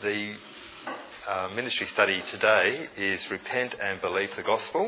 The ministry study today is Repent and Believe the Gospel.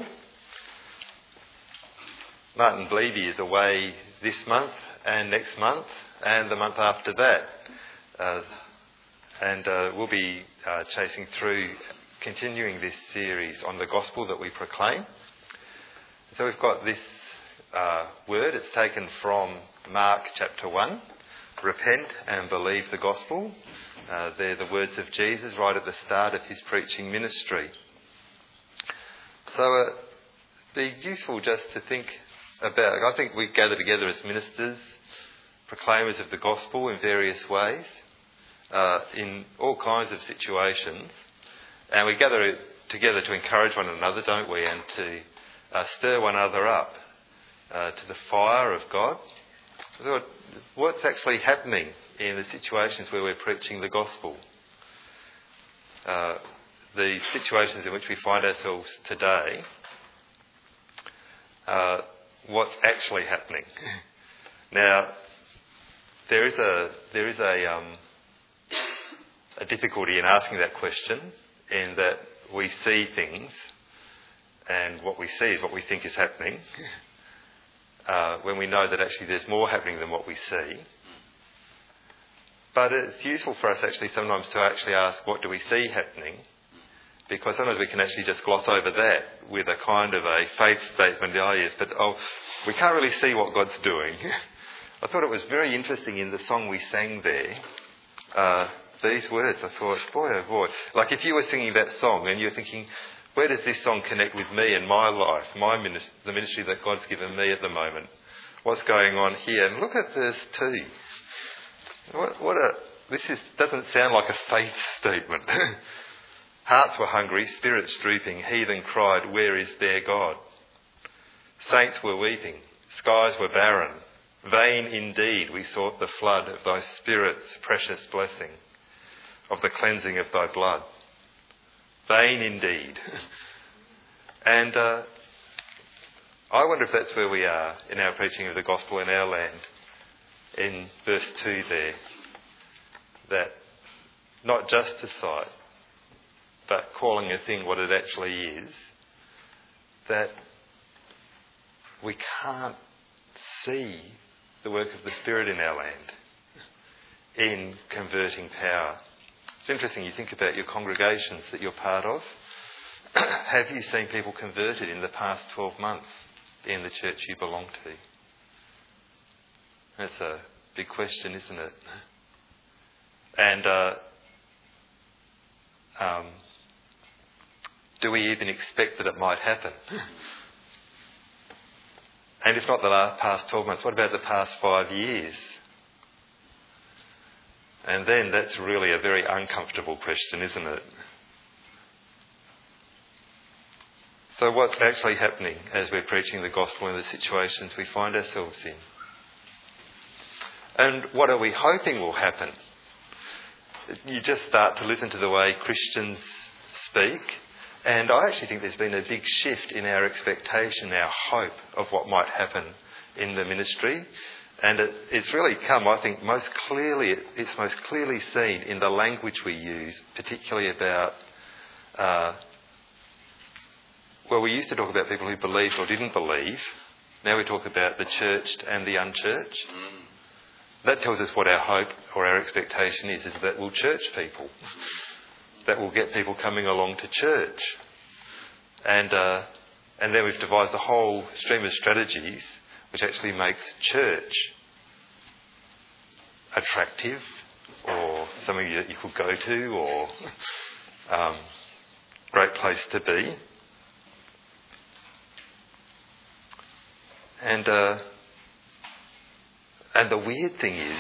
Martin Blevey is away this month and next month and the month after that. We'll be chasing through, continuing this series on the gospel that we proclaim. So we've got this word. It's taken from Mark chapter 1. Repent and believe the gospel. They're the words of Jesus right at the start of his preaching ministry. So it'd be useful just to think about, I think we gather together as ministers, proclaimers of the gospel in various ways, in all kinds of situations. And we gather together to encourage one another, don't we? And to stir one another up to the fire of God. So what's actually happening in the situations where we're preaching the gospel? The situations in which we find ourselves today, what's actually happening? Now, there is a difficulty in asking that question, in that we see things, and what we see is what we think is happening, when we know that actually there's more happening than what we see. But it's useful for us actually sometimes to actually ask, what do we see happening? Because sometimes we can actually just gloss over that with a kind of a faith statement, we can't really see what God's doing. I thought it was very interesting in the song we sang there, these words. I thought, boy oh boy, like if you were singing that song and you're thinking, where does this song connect with me and my life, the ministry that God's given me at the moment? What's going on here? And look at verse 2. This doesn't sound like a faith statement. Hearts were hungry, spirits drooping, heathen cried, where is their God? Saints were weeping, skies were barren. Vain indeed we sought the flood of thy Spirit's precious blessing, of the cleansing of thy blood. Vain indeed. And I wonder if that's where we are in our preaching of the gospel in our land. In verse 2 there, that not just to sight, but calling a thing what it actually is, that we can't see the work of the Spirit in our land in converting power. It's interesting, you think about your congregations that you're part of. Have you seen people converted in the past 12 months in the church you belong to? That's a big question, isn't it? And do we even expect that it might happen? And if not the past 12 months, what about the past 5 years? And then that's really a very uncomfortable question, isn't it? So what's actually happening as we're preaching the gospel in the situations we find ourselves in? And what are we hoping will happen? You just start to listen to the way Christians speak, and I actually think there's been a big shift in our expectation, our hope of what might happen in the ministry. And it's really come, I think, it's most clearly seen in the language we use, particularly about, we used to talk about people who believed or didn't believe. Now we talk about the churched and the unchurched. That tells us what our hope or our expectation is that we'll church people, that will get people coming along to church. And then we've devised a whole stream of strategies which actually makes church attractive, or something that you could go to, or great place to be. And the weird thing is,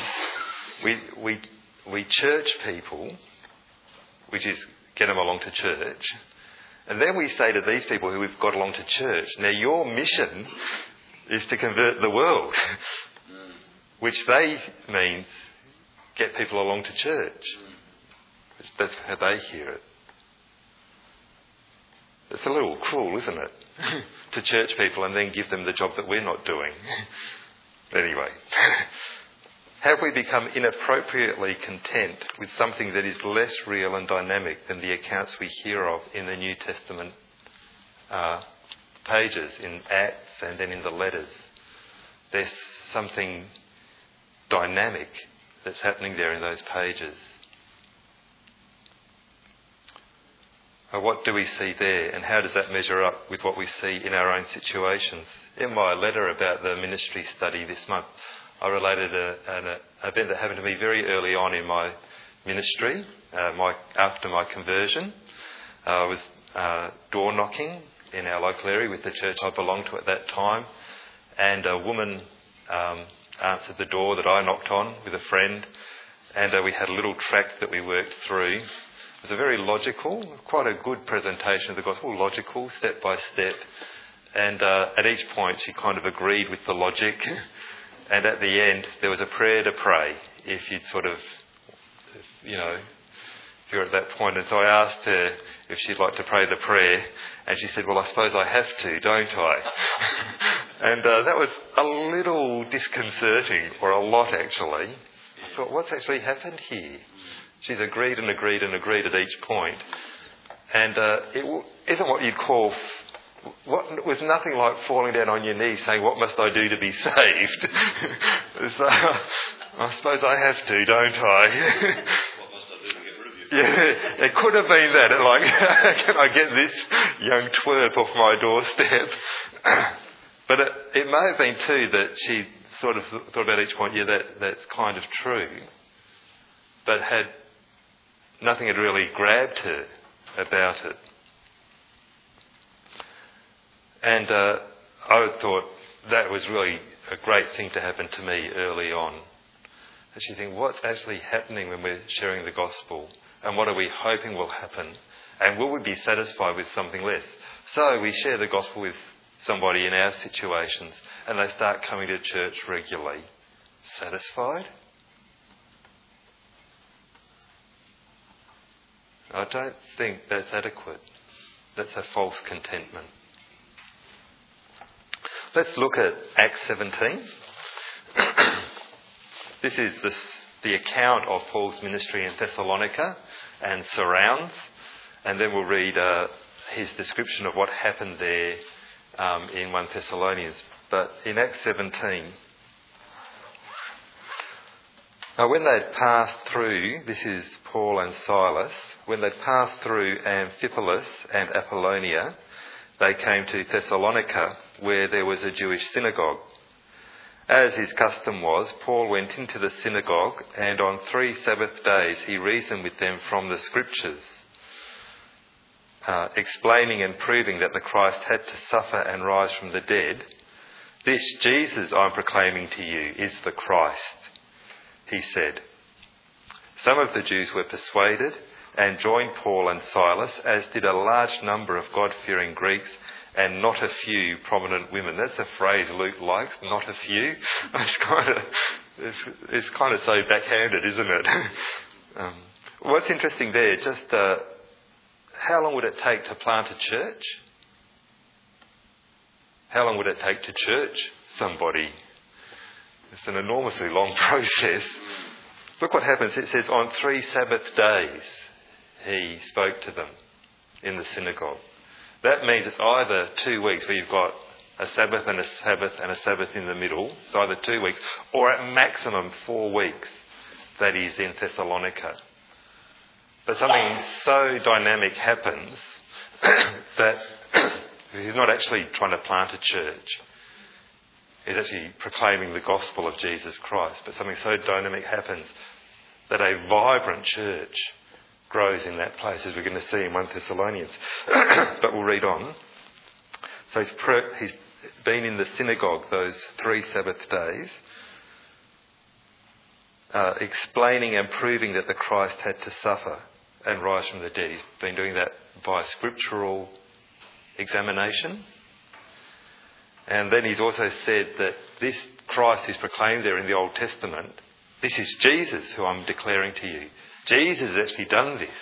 we church people, which is get them along to church, and then we say to these people who we've got along to church, now your mission is to convert the world, which they means get people along to church. That's how they hear it. It's a little cruel, isn't it? To church people and then give them the job that we're not doing. Anyway. Have we become inappropriately content with something that is less real and dynamic than the accounts we hear of in the New Testament pages, in Acts and then in the letters? There's something dynamic that's happening there in those pages. What do we see there, and how does that measure up with what we see in our own situations? In my letter about the ministry study this month, I related an event that happened to me very early on in my ministry, after my conversion. I was door knocking in our local area with the church I belonged to at that time, and a woman answered the door that I knocked on with a friend, and we had a little tract that we worked through. It was a very logical, quite a good presentation of the gospel, logical, step by step. And at each point she kind of agreed with the logic. And at the end there was a prayer to pray if you'd sort of, if you're at that point. And so I asked her if she'd like to pray the prayer. And she said, well, I suppose I have to, don't I? And that was a little disconcerting, or a lot actually. I thought, what's actually happened here? She's agreed and agreed and agreed at each point. And it isn't what you'd call... It was nothing like falling down on your knees saying, what must I do to be saved? So, I suppose I have to, don't I? What must I do to get rid of you? Yeah, it could have been that. Like, can I get this young twerp off my doorstep? But it may have been too that she sort of thought about each point, that's kind of true. But nothing had really grabbed her about it. And I thought that was really a great thing to happen to me early on. And she think, what's actually happening when we're sharing the gospel? And what are we hoping will happen? And will we be satisfied with something less? So we share the gospel with somebody in our situations, and they start coming to church regularly. Satisfied? I don't think that's adequate. That's a false contentment. Let's look at Acts 17. This is the account of Paul's ministry in Thessalonica and surrounds, and then we'll read his description of what happened there in 1 Thessalonians. But in Acts 17, when they'd passed through, this is Paul and Silas, when they'd passed through Amphipolis and Apollonia, they came to Thessalonica, where there was a Jewish synagogue. As his custom was, Paul went into the synagogue, and on 3 Sabbath days he reasoned with them from the Scriptures, explaining and proving that the Christ had to suffer and rise from the dead. This Jesus I'm proclaiming to you is the Christ, he said. Some of the Jews were persuaded and joined Paul and Silas, as did a large number of God-fearing Greeks and not a few prominent women. That's a phrase Luke likes, not a few. It's kind of so backhanded, isn't it? What's interesting there, just how long would it take to plant a church? How long would it take to church somebody? It's an enormously long process. Look what happens. It says on 3 Sabbath days he spoke to them in the synagogue. That means it's either 2 weeks where you've got a Sabbath and a Sabbath and a Sabbath in the middle. It's either 2 weeks or at maximum 4 weeks that he's in Thessalonica. But something so dynamic happens that he's not actually trying to plant a church. He's actually proclaiming the gospel of Jesus Christ. But something so dynamic happens that a vibrant church grows in that place, as we're going to see in 1 Thessalonians. But we'll read on. So he's been in the synagogue those 3 Sabbath days, explaining and proving that the Christ had to suffer and rise from the dead. He's been doing that by scriptural examination. And then he's also said that this Christ is proclaimed there in the Old Testament. This is Jesus who I'm declaring to you. Jesus has actually done this.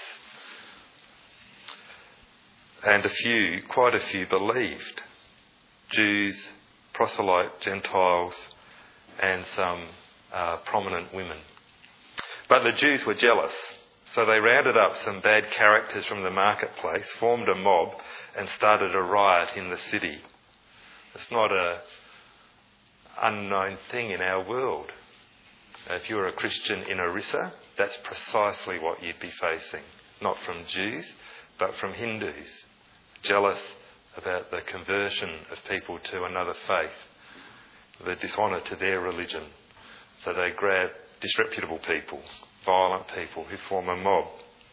And quite a few believed. Jews, proselyte, Gentiles, and some prominent women. But the Jews were jealous, so they rounded up some bad characters from the marketplace, formed a mob, and started a riot in the city. It's not an unknown thing in our world. If you're a Christian in Orissa, that's precisely what you'd be facing. Not from Jews, but from Hindus, jealous about the conversion of people to another faith, the dishonour to their religion. So they grab disreputable people, violent people who form a mob.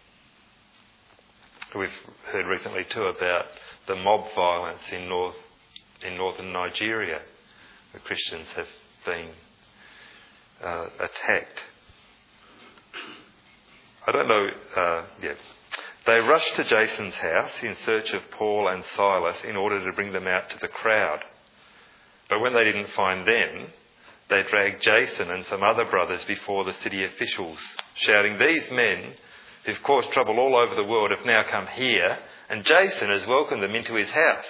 We've heard recently too about the mob violence in northern Nigeria, where Christians have been attacked. They rushed to Jason's house in search of Paul and Silas in order to bring them out to the crowd. But when they didn't find them, they dragged Jason and some other brothers before the city officials, shouting, "These men who've caused trouble all over the world have now come here, and Jason has welcomed them into his house."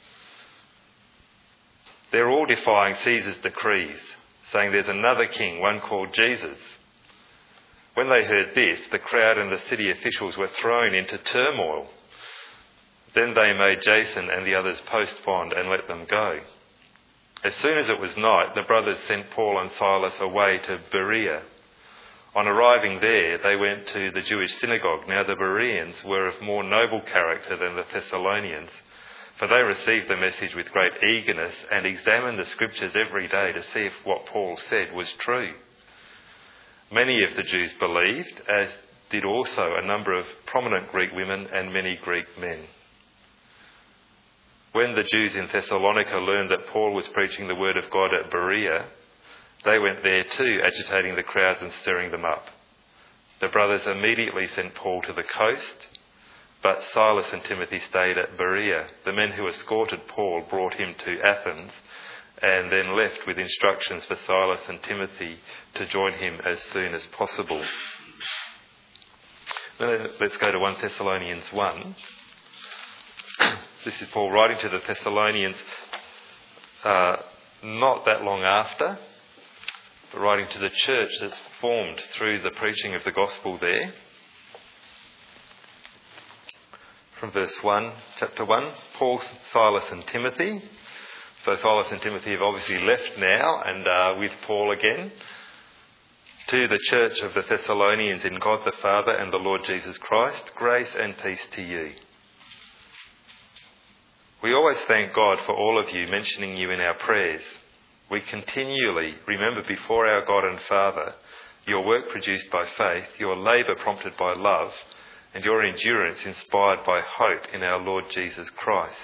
They're all defying Caesar's decrees, saying there's another king, one called Jesus. When they heard this, the crowd and the city officials were thrown into turmoil. Then they made Jason and the others post bond and let them go. As soon as it was night, the brothers sent Paul and Silas away to Berea. On arriving there, they went to the Jewish synagogue. Now the Bereans were of more noble character than the Thessalonians, for they received the message with great eagerness and examined the scriptures every day to see if what Paul said was true. Many of the Jews believed, as did also a number of prominent Greek women and many Greek men. When the Jews in Thessalonica learned that Paul was preaching the word of God at Berea, they went there too, agitating the crowds and stirring them up. The brothers immediately sent Paul to the coast, but Silas and Timothy stayed at Berea. The men who escorted Paul brought him to Athens and then left with instructions for Silas and Timothy to join him as soon as possible. Now let's go to 1 Thessalonians 1. This is Paul writing to the Thessalonians not that long after, but writing to the church that's formed through the preaching of the gospel there. From verse 1, chapter 1, Paul, Silas and Timothy. So Silas and Timothy have obviously left now and are with Paul again. To the church of the Thessalonians in God the Father and the Lord Jesus Christ, grace and peace to you. We always thank God for all of you, mentioning you in our prayers. We continually remember before our God and Father your work produced by faith, your labour prompted by love, and your endurance inspired by hope in our Lord Jesus Christ.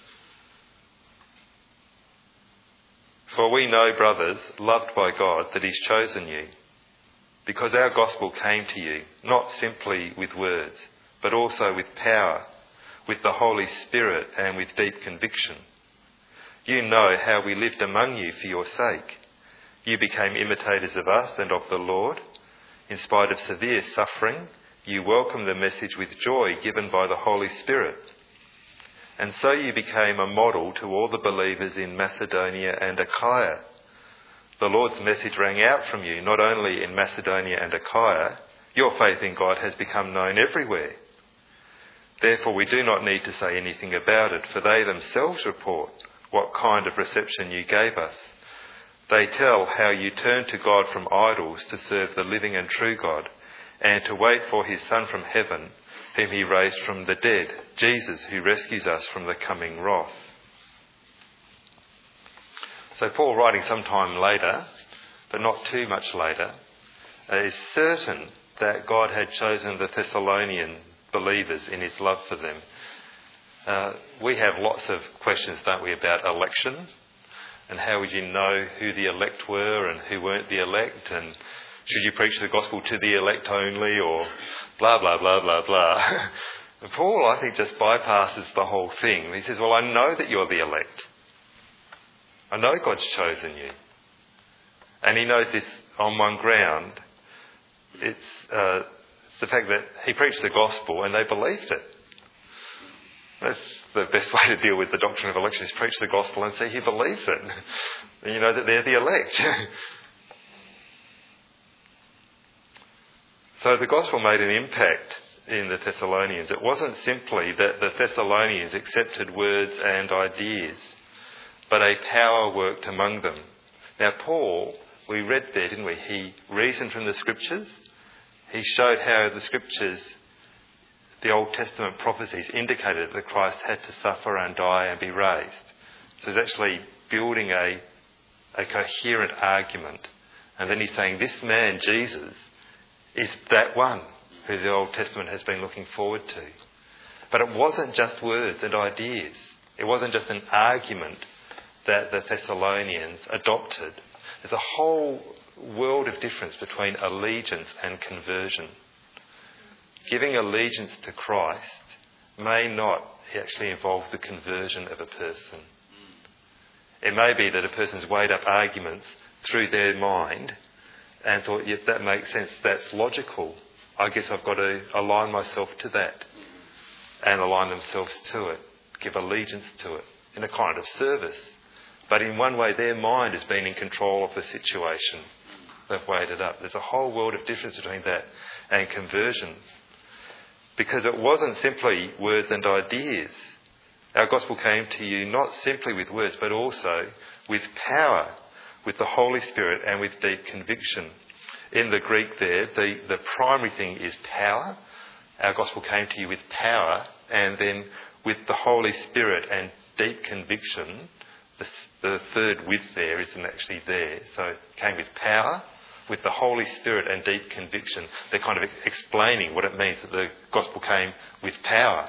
For we know, brothers, loved by God, that He's chosen you, because our gospel came to you, not simply with words, but also with power, with the Holy Spirit and with deep conviction. You know how we lived among you for your sake. You became imitators of us and of the Lord. In spite of severe suffering, you welcomed the message with joy given by the Holy Spirit. And so you became a model to all the believers in Macedonia and Achaia. The Lord's message rang out from you, not only in Macedonia and Achaia. Your faith in God has become known everywhere. Therefore, we do not need to say anything about it, for they themselves report what kind of reception you gave us. They tell how you turned to God from idols to serve the living and true God, and to wait for His Son from heaven, whom He raised from the dead, Jesus, who rescues us from the coming wrath. So Paul, writing sometime later, but not too much later, is certain that God had chosen the Thessalonian believers in His love for them. We have lots of questions, don't we, about election, and how would you know who the elect were and who weren't the elect, and should you preach the gospel to the elect only, or blah, blah, blah, blah, blah. And Paul, I think, just bypasses the whole thing. He says, well, I know that you're the elect. I know God's chosen you. And he knows this on one ground. It's the fact that he preached the gospel and they believed it. That's the best way to deal with the doctrine of election, is preach the gospel and see who believes it. And you know that they're the elect. So the gospel made an impact in the Thessalonians. It wasn't simply that the Thessalonians accepted words and ideas, but a power worked among them. Now Paul, we read there, didn't we? He reasoned from the scriptures. He showed how the scriptures, the Old Testament prophecies, indicated that Christ had to suffer and die and be raised. So he's actually building a coherent argument. And then he's saying this man, Jesus, is that one who the Old Testament has been looking forward to. But it wasn't just words and ideas. It wasn't just an argument that the Thessalonians adopted. There's a whole world of difference between allegiance and conversion. Giving allegiance to Christ may not actually involve the conversion of a person. It may be that a person's weighed up arguments through their mind and thought, yep, that makes sense, that's logical. I guess I've got to align myself to that, and align themselves to it, give allegiance to it in a kind of service. But in one way, their mind has been in control of the situation. They've weighed it up. There's a whole world of difference between that and conversion. Because it wasn't simply words and ideas. Our gospel came to you not simply with words, but also with power, with the Holy Spirit and with deep conviction. In the Greek there, the primary thing is power. Our gospel came to you with power, and then with the Holy Spirit and deep conviction. The third with there isn't actually there. So it came with power, with the Holy Spirit and deep conviction. They're kind of explaining what it means that the gospel came with power.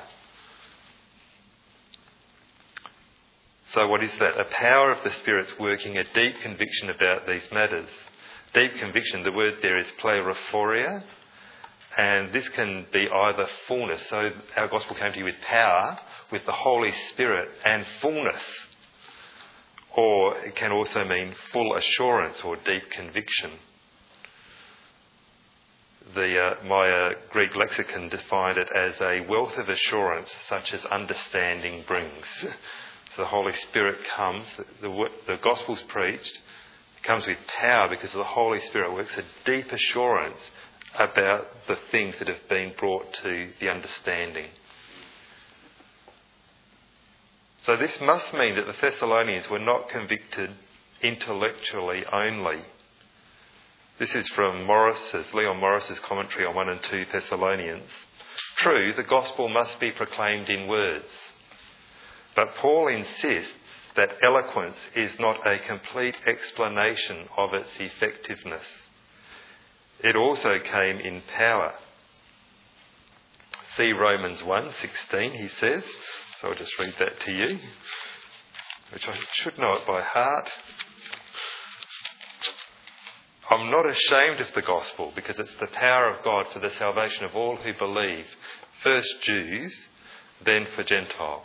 So what is that? A power of the Spirit's working a deep conviction about these matters. Deep conviction, the word there is plerothoria, and this can be either fullness. So our gospel came to you with power, with the Holy Spirit and fullness. Or it can also mean full assurance or deep conviction. My Greek lexicon defined it as a wealth of assurance such as understanding brings. So the Holy Spirit comes, the gospel's preached, it comes with power because the Holy Spirit works a deep assurance about the things that have been brought to the understanding. So this must mean that the Thessalonians were not convicted intellectually only. This is from Leon Morris's commentary on 1 and 2 Thessalonians. True, the gospel must be proclaimed in words. But Paul insists that eloquence is not a complete explanation of its effectiveness. It also came in power. See Romans 1:16, he says. So I'll just read that to you, which I should know it by heart. I'm not ashamed of the gospel because it's the power of God for the salvation of all who believe, first Jews, then for Gentiles.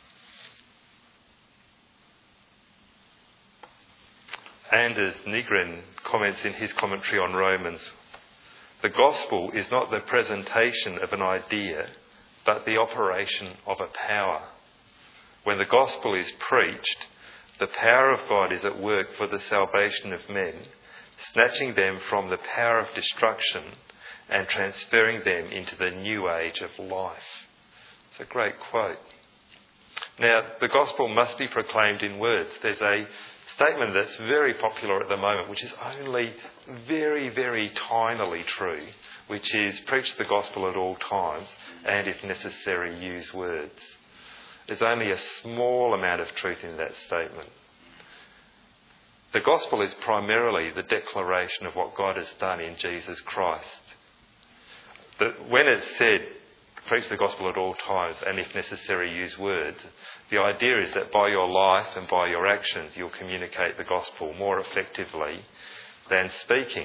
Anders Nygren comments in his commentary on Romans, the gospel is not the presentation of an idea, but the operation of a power. When the gospel is preached, the power of God is at work for the salvation of men, snatching them from the power of destruction and transferring them into the new age of life. It's a great quote. Now, the gospel must be proclaimed in words. There's a statement that's very popular at the moment, which is only very, very tinily true, which is preach the gospel at all times and, if necessary, use words. There's only a small amount of truth in that statement. The gospel is primarily the declaration of what God has done in Jesus Christ. When it's said, preach the gospel at all times and, if necessary, use words, the idea is that by your life and by your actions you'll communicate the gospel more effectively than speaking.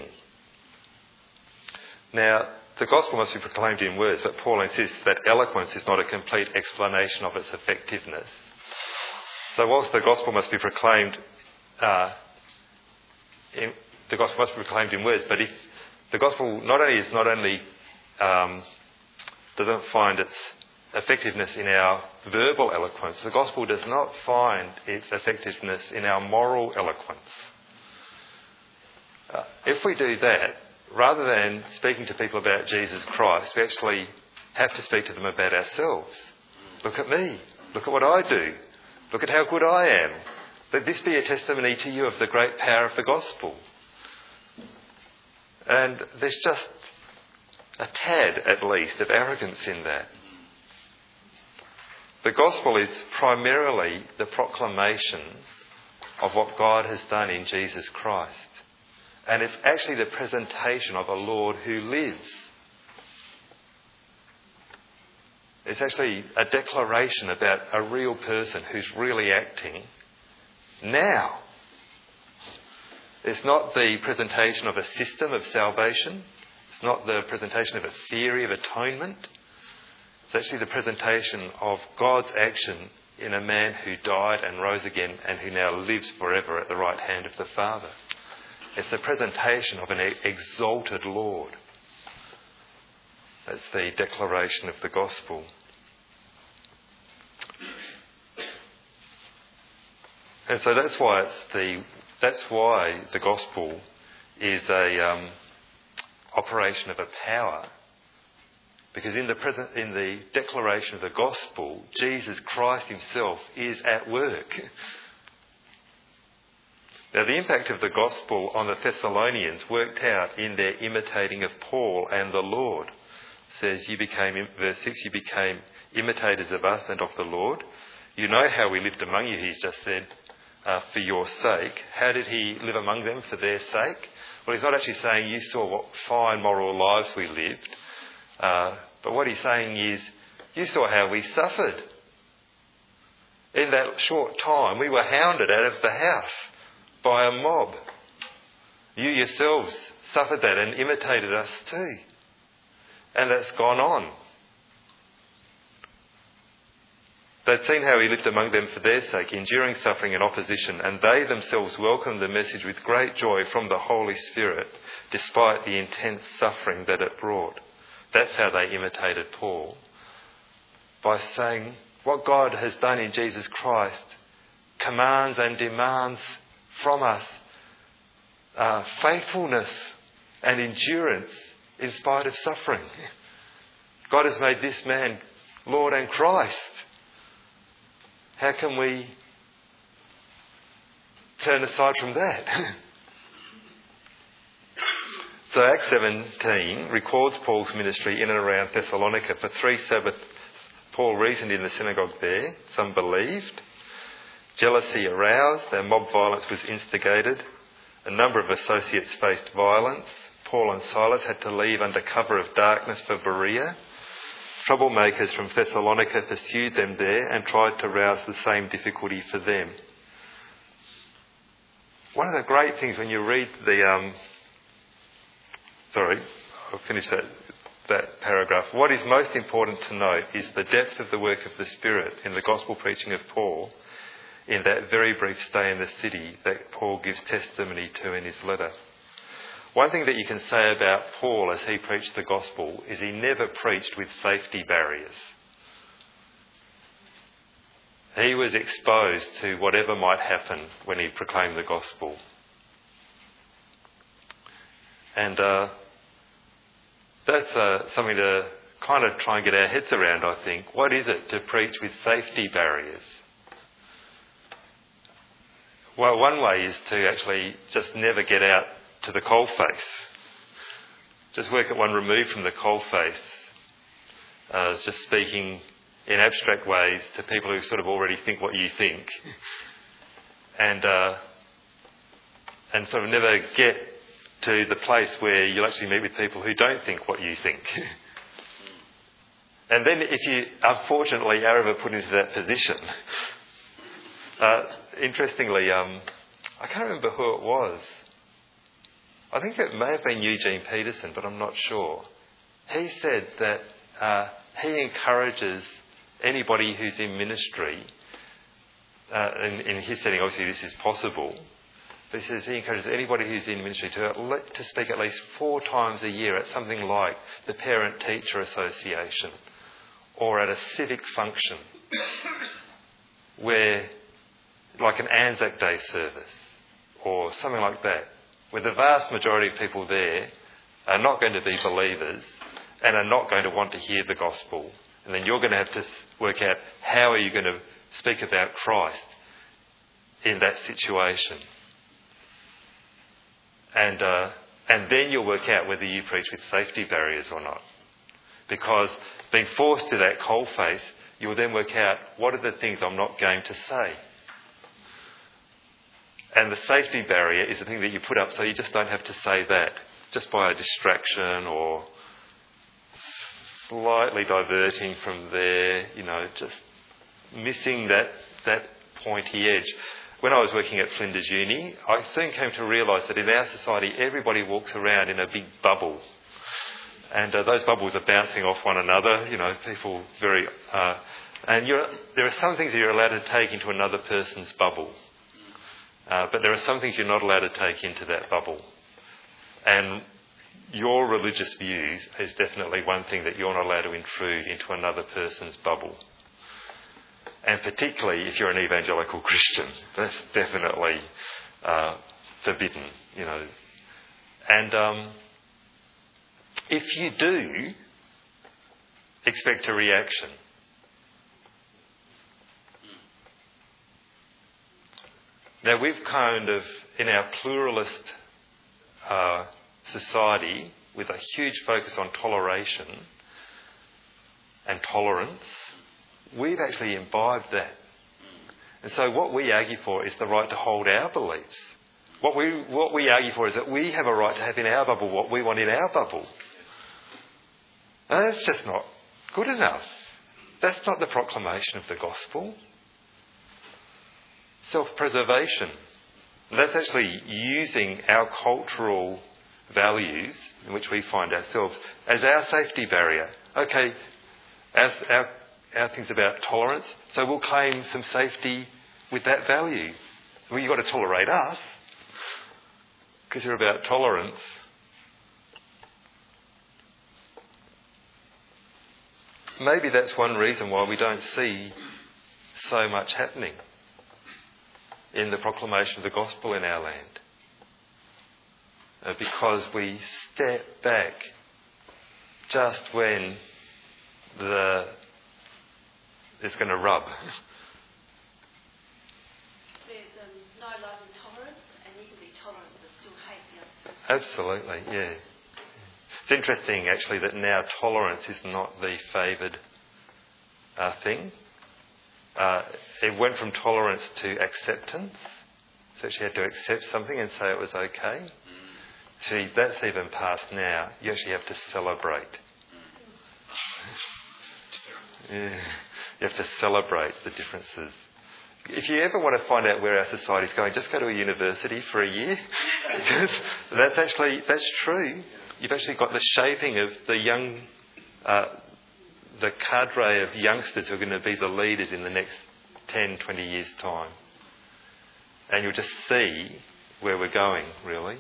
Now, the gospel must be proclaimed in words, but Paul insists that eloquence is not a complete explanation of its effectiveness. So whilst the gospel must be proclaimed in words, but if the gospel doesn't find its effectiveness in our verbal eloquence, the gospel does not find its effectiveness in our moral eloquence. If we do that, rather than speaking to people about Jesus Christ, we actually have to speak to them about ourselves. Look at me. Look at what I do. Look at how good I am. Let this be a testimony to you of the great power of the gospel. And there's just a tad, at least, of arrogance in that. The gospel is primarily the proclamation of what God has done in Jesus Christ. And it's actually the presentation of a Lord who lives. It's actually a declaration about a real person who's really acting now. It's not the presentation of a system of salvation. It's not the presentation of a theory of atonement. It's actually the presentation of God's action in a man who died and rose again and who now lives forever at the right hand of the Father. It's the presentation of an exalted Lord. That's the declaration of the gospel. And so that's why the gospel is a operation of a power. Because in the declaration of the gospel, Jesus Christ himself is at work. Now, the impact of the gospel on the Thessalonians worked out in their imitating of Paul and the Lord. It says, verse 6, you became imitators of us and of the Lord. You know how we lived among you, he's just said, for your sake. How did he live among them for their sake? Well, he's not actually saying you saw what fine moral lives we lived. But what he's saying is, you saw how we suffered. In that short time, we were hounded out of the house by a mob. You yourselves suffered that and imitated us too. And that's gone on. They'd seen how he lived among them for their sake, enduring suffering and opposition, and they themselves welcomed the message with great joy from the Holy Spirit, despite the intense suffering that it brought. That's how they imitated Paul. By saying what God has done in Jesus Christ commands and demands from us faithfulness and endurance in spite of suffering. God has made this man Lord and Christ. How can we turn aside from that? So Acts 17 records Paul's ministry in and around Thessalonica. For 3 Sabbaths, Paul reasoned in the synagogue there. Some believed. Jealousy aroused and mob violence was instigated. A number of associates faced violence. Paul and Silas had to leave under cover of darkness for Berea. Troublemakers from Thessalonica pursued them there and tried to rouse the same difficulty for them. One of the great things when you read I'll finish that paragraph. What is most important to note is the depth of the work of the Spirit in the gospel preaching of Paul in that very brief stay in the city that Paul gives testimony to in his letter. One thing that you can say about Paul as he preached the gospel is he never preached with safety barriers. He was exposed to whatever might happen when he proclaimed the gospel. And that's something to kind of try and get our heads around, I think. What is it to preach with safety barriers? Well, one way is to actually just never get out to the coalface. Just work at one remove from the coalface. Just speaking in abstract ways to people who sort of already think what you think. And sort of never get to the place where you'll actually meet with people who don't think what you think. And then if you, unfortunately, are ever put into that position, interestingly, I can't remember who it was. I think it may have been Eugene Peterson, but I'm not sure. He said that he encourages anybody who's in ministry, in his setting, obviously this is possible, but he says he encourages anybody who's in ministry to speak at least 4 times a year at something like the Parent-Teacher Association or at a civic function where, like an Anzac Day service or something like that, where the vast majority of people there are not going to be believers and are not going to want to hear the gospel. And then you're going to have to work out how are you going to speak about Christ in that situation. And then you'll work out whether you preach with safety barriers or not. Because being forced to that coalface, you'll then work out what are the things I'm not going to say. And the safety barrier is the thing that you put up so you just don't have to say that, just by a distraction or slightly diverting from there, just missing that pointy edge. When I was working at Flinders Uni, I soon came to realise that in our society everybody walks around in a big bubble. And those bubbles are bouncing off one another, people very... and there are some things that you're allowed to take into another person's bubble. But there are some things you're not allowed to take into that bubble. And your religious views is definitely one thing that you're not allowed to intrude into another person's bubble. And particularly if you're an evangelical Christian, that's definitely forbidden, And if you do, expect a reaction. Now we've kind of, in our pluralist society, with a huge focus on toleration and tolerance, we've actually imbibed that. And so what we argue for is the right to hold our beliefs. What we argue for is that we have a right to have in our bubble what we want in our bubble. And that's just not good enough. That's not the proclamation of the gospel. Self-preservation. That's actually using our cultural values in which we find ourselves as our safety barrier. Okay, as our thing's about tolerance, so we'll claim some safety with that value. Well, you've got to tolerate us because you're about tolerance. Maybe that's one reason why we don't see so much happening in the proclamation of the gospel in our land. Because we step back just when it's going to rub. There's no love and tolerance, and you can be tolerant but still hate the other person. Absolutely, yeah. It's interesting actually that now tolerance is not the favoured thing. It went from tolerance to acceptance. So she had to accept something and say it was okay. See, that's even past now. You actually have to celebrate. Yeah. You have to celebrate the differences. If you ever want to find out where our society is going, just go to a university for a year. That's true. You've actually got the shaping of the young, the cadre of youngsters who are going to be the leaders in the next 10, 20 years' time. And you'll just see where we're going, really.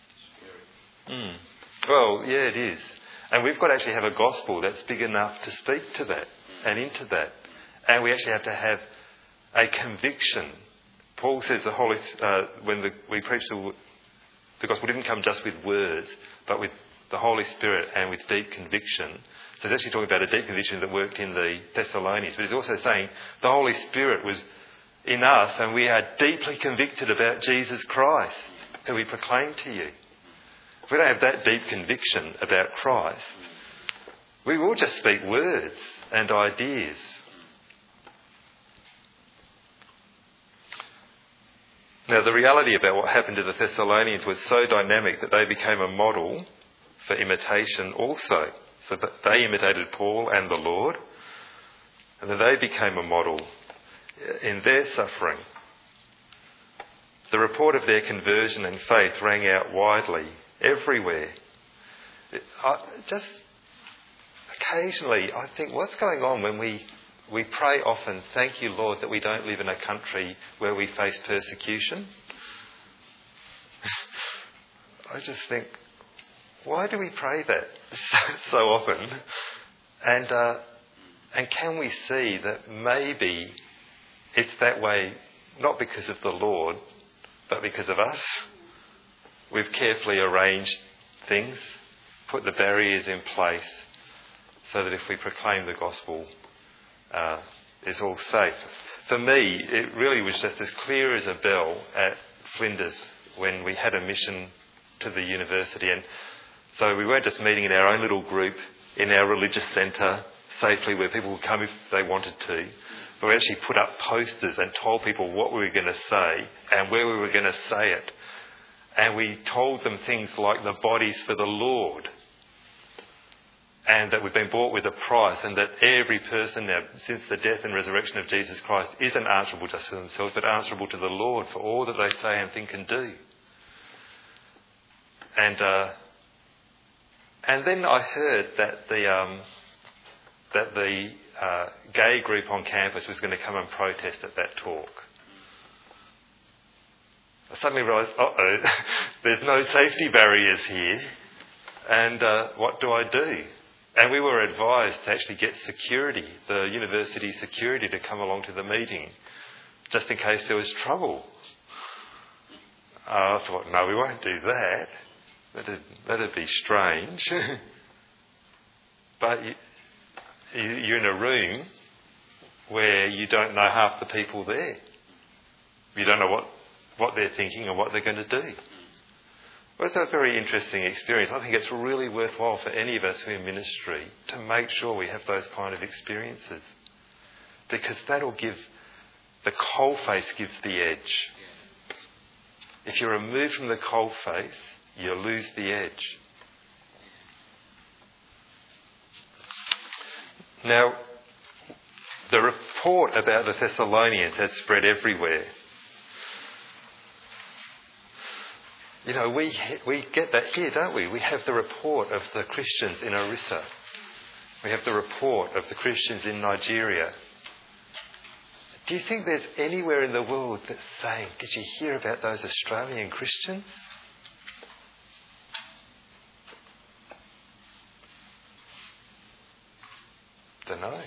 Well, yeah, it is. And we've got to actually have a gospel that's big enough to speak to that and into that. And we actually have to have a conviction. Paul says we preach the gospel didn't come just with words, but with the Holy Spirit and with deep conviction. So he's actually talking about a deep conviction that worked in the Thessalonians. But he's also saying the Holy Spirit was in us and we are deeply convicted about Jesus Christ, who we proclaim to you. If we don't have that deep conviction about Christ, we will just speak words and ideas. Now, the reality about what happened to the Thessalonians was so dynamic that they became a model for imitation also. So that they imitated Paul and the Lord, and then they became a model in their suffering. The report of their conversion and faith rang out widely, everywhere. Just occasionally, I think, what's going on when we pray often, thank you, Lord, that we don't live in a country where we face persecution? I just think, why do we pray that so often? And can we see that maybe it's that way not because of the Lord, but because of us? We've carefully arranged things put the barriers in place so that if we proclaim the gospel, it's all safe. For me, it really was just as clear as a bell at Flinders when we had a mission to the university. And so we weren't just meeting in our own little group in our religious centre safely where people would come if they wanted to, but we actually put up posters and told people what we were going to say and where we were going to say it. And we told them things like the body's for the Lord, and that we've been bought with a price, and that every person now, since the death and resurrection of Jesus Christ, isn't answerable just to themselves, but answerable to the Lord for all that they say and think and do. And then I heard that the gay group on campus was going to come and protest at that talk. I suddenly realised, there's no safety barriers here, and what do I do? And we were advised to actually get security, the university security, to come along to the meeting, just in case there was trouble. I thought, no, we won't do that. That'd be strange. But you're in a room where you don't know half the people there. You don't know what they're thinking and what they're going to do. Well, it's a very interesting experience. I think it's really worthwhile for any of us who are in ministry to make sure we have those kind of experiences, because that'll give, the coalface gives the edge. If you're removed from the coalface, you lose the edge. Now, the report about the Thessalonians had spread everywhere. You know, we get that here, don't we? We have the report of the Christians in Orissa. We have the report of the Christians in Nigeria. Do you think there's anywhere in the world that's saying, did you hear about those Australian Christians? Don't know.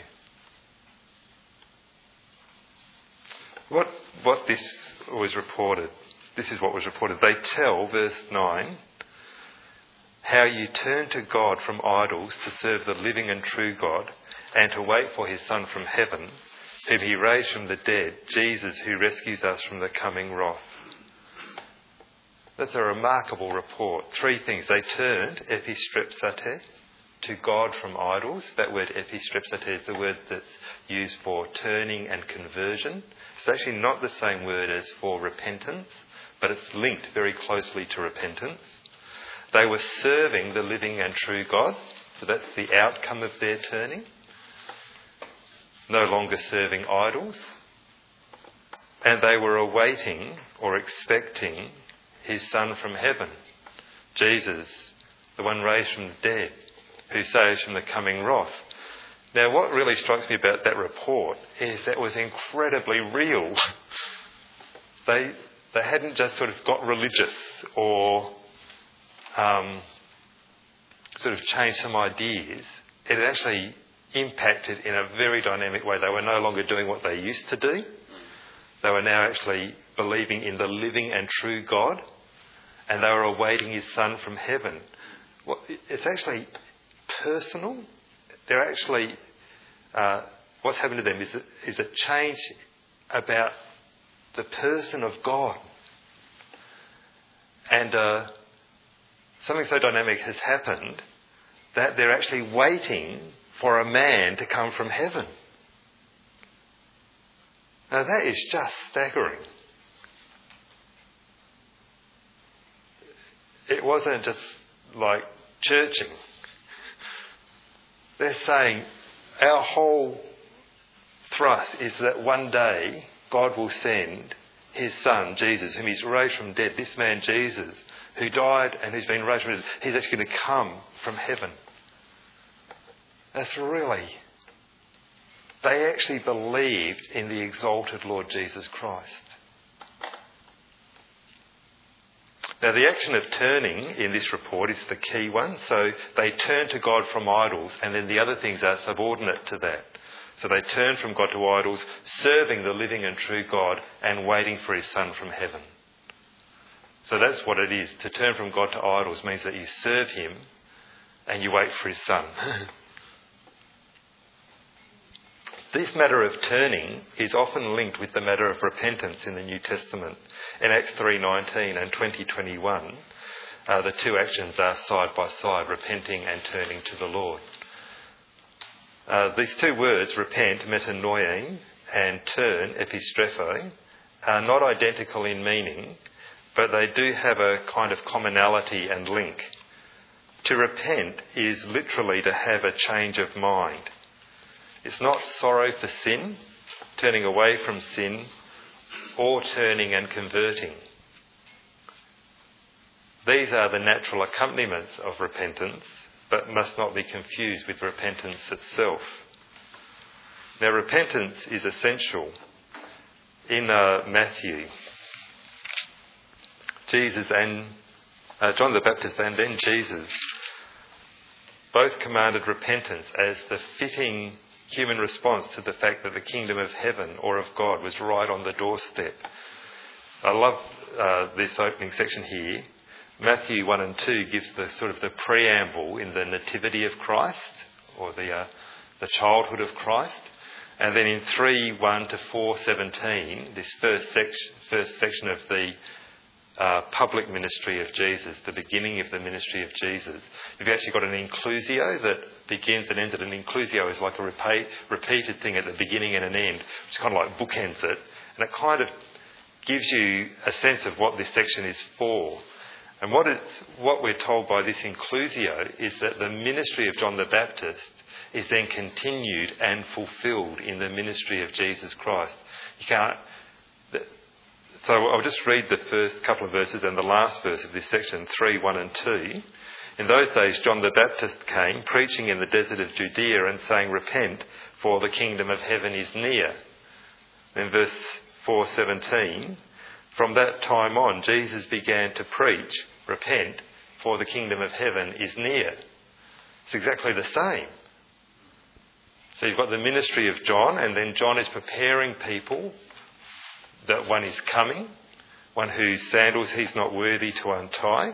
What this was reported. This is what was reported. They tell, verse 9, how you turn to God from idols to serve the living and true God, and to wait for his Son from heaven, whom he raised from the dead, Jesus, who rescues us from the coming wrath. That's a remarkable report. Three things. They turned, epistrepsate, to God from idols. That word epistrepsate is the word that's used for turning and conversion. It's actually not the same word as for repentance, but it's linked very closely to repentance. They were serving the living and true God, so that's the outcome of their turning. No longer serving idols. And they were awaiting or expecting his Son from heaven, Jesus, the one raised from the dead, who saves from the coming wrath. Now, what really strikes me about that report is that it was incredibly real. They hadn't just sort of got religious or sort of changed some ideas. It had actually impacted in a very dynamic way. They were no longer doing what they used to do. They were now actually believing in the living and true God, and they were awaiting his Son from heaven. Well, it's actually personal. They're actually, what's happened to them is a change about the person of God. And something so dynamic has happened that they're actually waiting for a man to come from heaven. Now that is just staggering. It wasn't just like churching. They're saying our whole thrust is that one day God will send his Son, Jesus, whom he's raised from dead. This man, Jesus, who died and who's been raised from dead, he's actually going to come from heaven. That's really... They actually believed in the exalted Lord Jesus Christ. Now, the action of turning in this report is the key one. So they turn to God from idols, and then the other things are subordinate to that. So they turn from God to idols, serving the living and true God and waiting for his Son from heaven. So that's what it is. To turn from God to idols means that you serve him and you wait for his Son. This matter of turning is often linked with the matter of repentance in the New Testament. In Acts 3:19 and 20:21, the two actions are side by side, repenting and turning to the Lord. These two words, repent, metanoia, and turn, epistrepho, are not identical in meaning, but they do have a kind of commonality and link. To repent is literally to have a change of mind. It's not sorrow for sin, turning away from sin, or turning and converting. These are the natural accompaniments of repentance, but must not be confused with repentance itself. Now, repentance is essential. In Matthew, Jesus and John the Baptist and then Jesus both commanded repentance as the fitting human response to the fact that the kingdom of heaven or of God was right on the doorstep. I love this opening section here. Matthew 1 and 2 gives the sort of the preamble in the nativity of Christ, or the childhood of Christ. And then in 3:1 to 4:17, this first section of the public ministry of Jesus, the beginning of the ministry of Jesus, you've actually got an inclusio that begins and ends. An inclusio is like a repeated thing at the beginning and an end, which kind of like bookends it. And it kind of gives you a sense of what this section is for. And what we're told by this inclusio is that the ministry of John the Baptist is then continued and fulfilled in the ministry of Jesus Christ. So I'll just read the first couple of verses and the last verse of this section, 3:1 and 2. In those days John the Baptist came, preaching in the desert of Judea and saying, repent, for the kingdom of heaven is near. Then verse 4:17, from that time on Jesus began to preach, repent, for the kingdom of heaven is near. It's exactly the same. So you've got the ministry of John, and then John is preparing people that one is coming, one whose sandals he's not worthy to untie.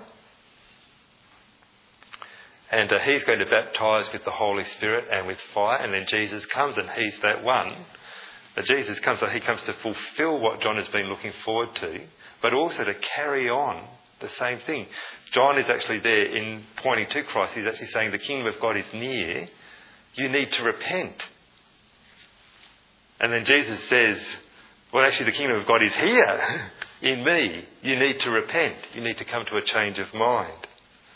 And he's going to baptise with the Holy Spirit and with fire, and then Jesus comes and he's that one. Jesus comes, so he comes to fulfil what John has been looking forward to, but also to carry on the same thing. John is actually there in pointing to Christ. He's actually saying the kingdom of God is near. You need to repent. And then Jesus says, well, actually the kingdom of God is here in me. You need to repent. You need to come to a change of mind.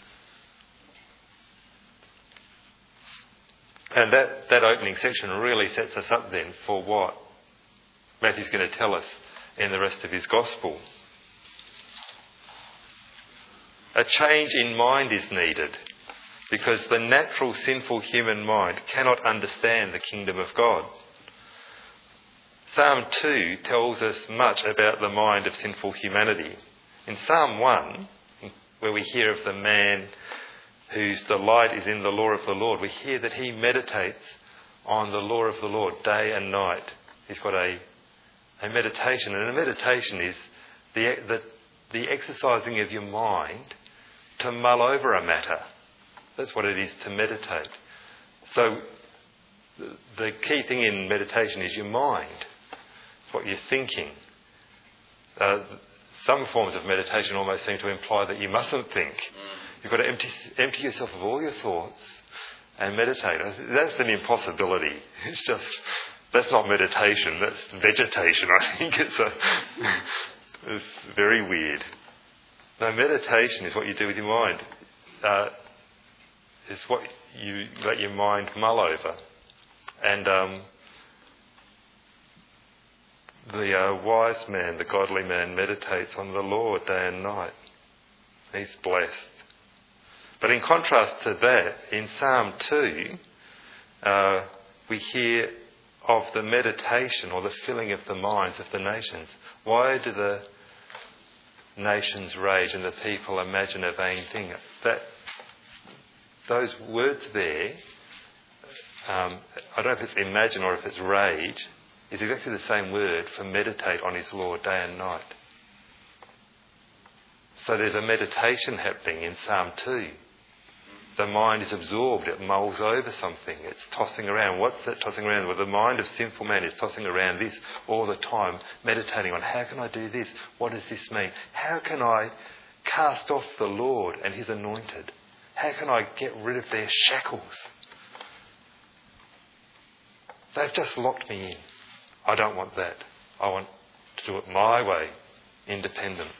And that opening section really sets us up then for what Matthew's going to tell us in the rest of his gospel. A change in mind is needed because the natural sinful human mind cannot understand the kingdom of God. Psalm 2 tells us much about the mind of sinful humanity. In Psalm 1, where we hear of the man whose delight is in the law of the Lord, we hear that he meditates on the law of the Lord day and night. He's got a meditation, and a meditation is the exercising of your mind to mull over a matter. That's what it is to meditate. So the key thing in meditation is your mind. It's what you're thinking. Some forms of meditation almost seem to imply that you mustn't think. You've got to empty yourself of all your thoughts and meditate. That's an impossibility. It's just, that's not meditation, that's vegetation. I think it's very weird. No, meditation is what you do with your mind. It's what you let your mind mull over. And the wise man, the godly man, meditates on the Lord day and night. He's blessed. But in contrast to that, in Psalm 2, we hear of the meditation or the filling of the minds of the nations. Why do the nations rage and the people imagine a vain thing? Those words there, I don't know if it's imagine or if it's rage, is exactly the same word for meditate on his law day and night. So there's a meditation happening in Psalm 2. the mind is absorbed, it mulls over something, it's tossing around. What's it tossing around? Well, the mind of sinful man is tossing around this all the time, meditating on how can I do this? What does this mean? How can I cast off the Lord and his anointed? How can I get rid of their shackles? They've just locked me in. I don't want that. I want to do it my way, independent.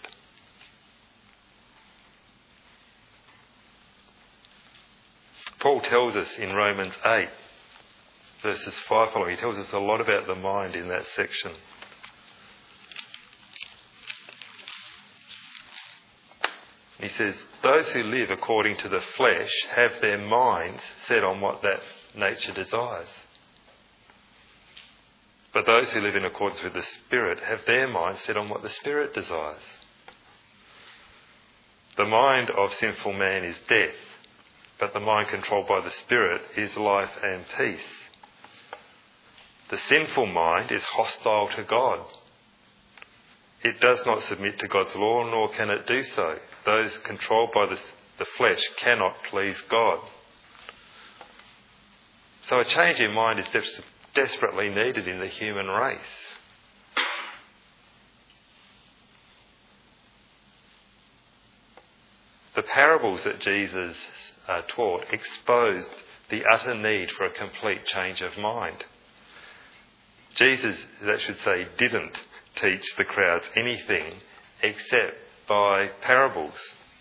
Paul tells us in Romans 8, verses 5 following, he tells us a lot about the mind in that section. He says, those who live according to the flesh have their minds set on what that nature desires. But those who live in accordance with the Spirit have their minds set on what the Spirit desires. The mind of sinful man is death, but the mind controlled by the Spirit is life and peace. The sinful mind is hostile to God. It does not submit to God's law, nor can it do so. Those controlled by the flesh cannot please God. So a change in mind is desperately needed in the human race. The parables that Jesus taught exposed the utter need for a complete change of mind. Jesus, that should say, didn't teach the crowds anything except by parables,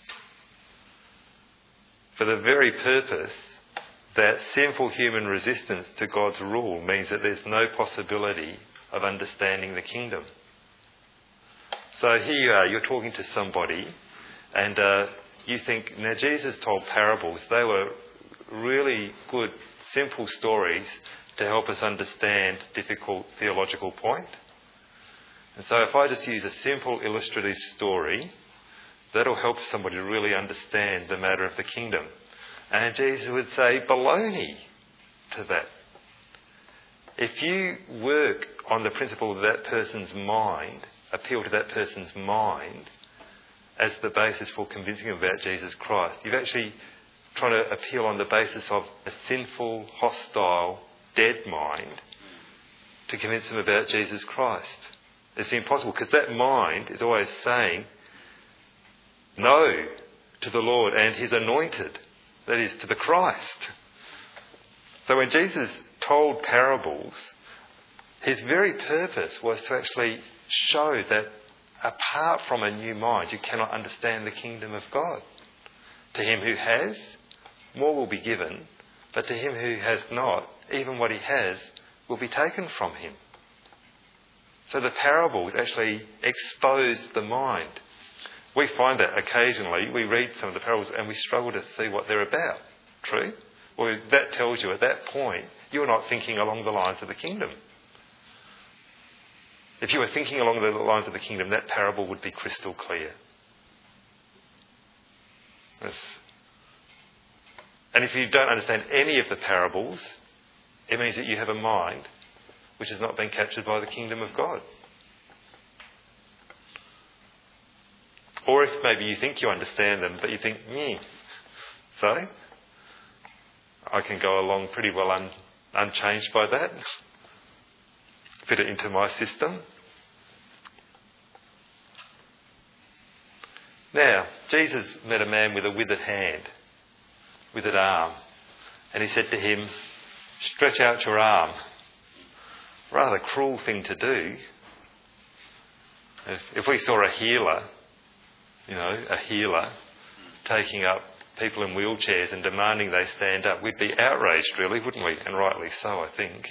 for the very purpose that sinful human resistance to God's rule means that there's no possibility of understanding the kingdom. So here you are, you're talking to somebody and you think, now Jesus told parables. They were really good, simple stories to help us understand difficult theological point. And so if I just use a simple illustrative story, that'll help somebody to really understand the matter of the kingdom. And Jesus would say, baloney to that. If you work on the principle of that person's mind, appeal to that person's mind as the basis for convincing them about Jesus Christ, you're actually trying to appeal on the basis of a sinful, hostile, dead mind to convince them about Jesus Christ. It's impossible because that mind is always saying no to the Lord and his anointed, that is, to the Christ. So when Jesus told parables, his very purpose was to actually show that apart from a new mind, you cannot understand the kingdom of God. To him who has, more will be given, but to him who has not, even what he has will be taken from him. So the parables actually expose the mind. We find that occasionally we read some of the parables and we struggle to see what they're about. True? Well, that tells you at that point you're not thinking along the lines of the kingdom. If you were thinking along the lines of the kingdom, that parable would be crystal clear. Yes. And if you don't understand any of the parables, it means that you have a mind which has not been captured by the kingdom of God. Or if maybe you think you understand them, but you think, so I can go along pretty well unchanged by that, fit it into my system. Now, Jesus met a man with a withered hand, withered arm, and he said to him, stretch out your arm. Rather cruel thing to do. If we saw a healer taking up people in wheelchairs and demanding they stand up, we'd be outraged really, wouldn't we? And rightly so, I think.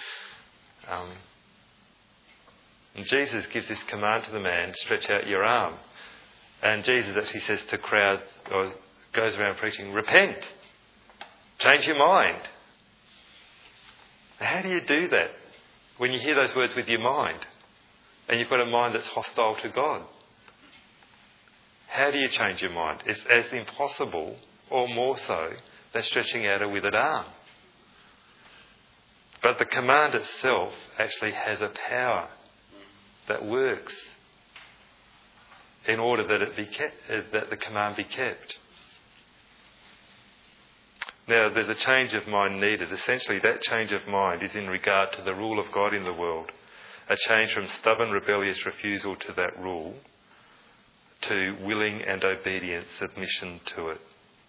And Jesus gives this command to the man, stretch out your arm. And Jesus actually says to crowds, or goes around preaching, repent, change your mind. How do you do that when you hear those words with your mind and you've got a mind that's hostile to God? How do you change your mind? It's as impossible, or more so, than stretching out a withered arm. But the command itself actually has a power that works in order that it be kept, that the command be kept. Now, there's a change of mind needed. Essentially, that change of mind is in regard to the rule of God in the world. A change from stubborn, rebellious refusal to that rule to willing and obedient submission to it.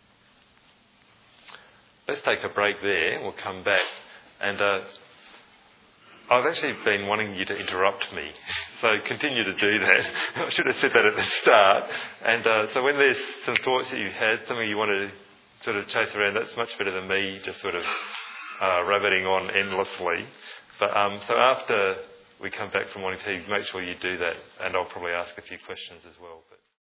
Let's take a break there. We'll come back. And I've actually been wanting you to interrupt me, so continue to do that. I should have said that at the start. And so when there's some thoughts that you had, something you want to sort of chase around, that's much better than me just sort of rabbiting on endlessly. But so after we come back from wanting to, make sure you do that, and I'll probably ask a few questions as well. But